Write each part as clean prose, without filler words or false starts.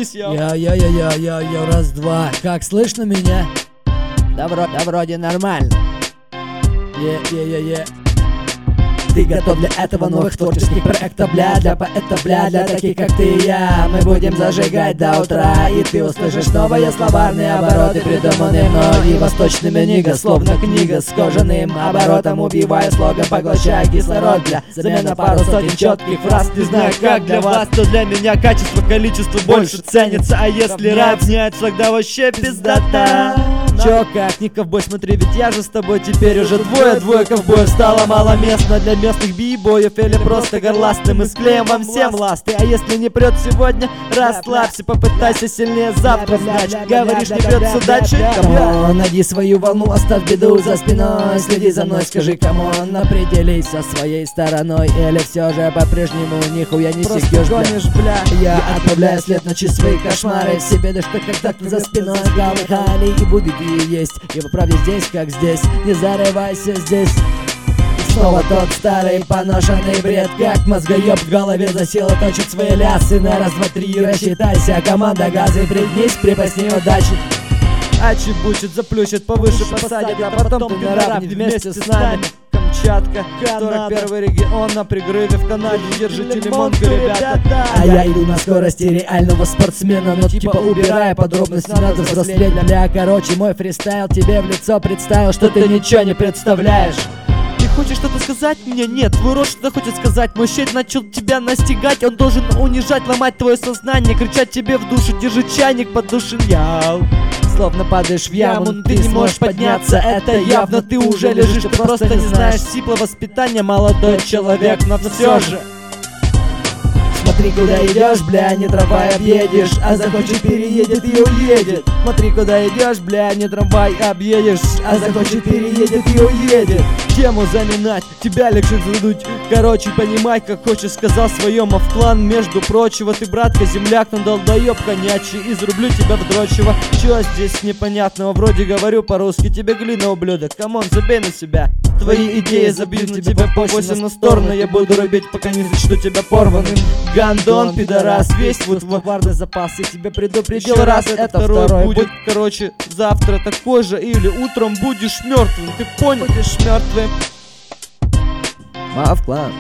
пис, йоу. Йо, раз-два. Как слышно меня? Да вроде нормально. Е. Ты готов для этого новых творческих проектов, для поэта, для таких как ты и я. Мы будем зажигать до утра, и ты услышишь новые словарные обороты, придуманные мной и восточными нига, словно книга с кожаным оборотом, убивая слоган, поглощая кислород для замена пару сотен четких фраз. Не знаю, как для вас, то для меня качество, количество больше ценится. А если равняется, тогда вообще пиздата. Чё, как, не ковбой, смотри, ведь я же с тобой теперь уже двое ковбоев. Стало мало места для местных бибоев или просто горластым. Мы склеим вам всем ласты. А если не прет сегодня, расслабься, попытайся сильнее завтра. Значит, говоришь, не прет с удачей. Камон, найди свою волну, оставь беду за спиной. Следи за мной, скажи, камон, определись со своей стороной. Или все же по-прежнему нихуя не сикёшь, бля. Я отправляю след ночи свои кошмары в себе, да что когда-то за спиной колыхали и будут есть. И по правде здесь, как здесь, не зарывайся здесь. И снова тот старый поношенный бред, как мозгоеб в голове засел и точит свои лясы. На раз, два, три, рассчитайся, команда газы, пригнись, припасни удачи. А чебучит, заплющит, повыше посадят, а потом ты на равне вместе с нами. Камчатка, 41-й регион на пригрыве в Канаде. Держите лимонку, ребята. А я иду на скорости реального спортсмена, но типа убирая подробности, надо взрослеть. Бля, короче, мой фристайл тебе в лицо представил, что ты ничего не представляешь. Ты хочешь что-то сказать мне? Нет, твой рот что-то хочет сказать. Мой щит начал тебя настигать. Он должен унижать, ломать твое сознание, кричать тебе в душу, держи чайник под душем, яу. Словно падаешь в яму, но ты не можешь подняться, это явно. Ты уже лежишь, ты просто не знаешь сипла воспитания, молодой человек, но все же. Смотри, куда идешь, бля, не трамвай объедешь, а захочет переедет и уедет. Смотри, куда идешь, бля, не трамвай объедешь, а захочет переедет и уедет. Тему заминать, тебя легче задуть. Короче, понимай, как хочешь, сказал своем Авклан. Между прочего, ты, братка, земляк, но долбоеб конячий. Изрублю тебя вдрочево. Чё здесь непонятного? Вроде говорю по-русски, тебе глина, ублюдок. Камон, забей на себя. Твои идеи забьют на тебя по 8 на сторону. Я буду рубить, пока не зачту тебя порванным. Гандон, пидорас, весь вот варный запас. Я тебя предупредил раз, это второй будет. Короче, завтра такой же или утром будешь мертвым. Ты понял? Будешь мертвым. Мавклан,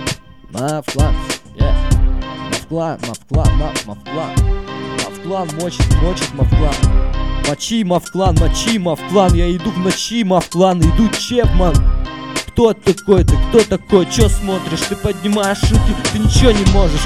Мавклан мочит Мавклан. Мочи Мавклан, я иду в ночи, Мавклан, иду Чепман. Кто такой ты, кто такой, чё смотришь, ты поднимаешь руки, ты ничего не можешь.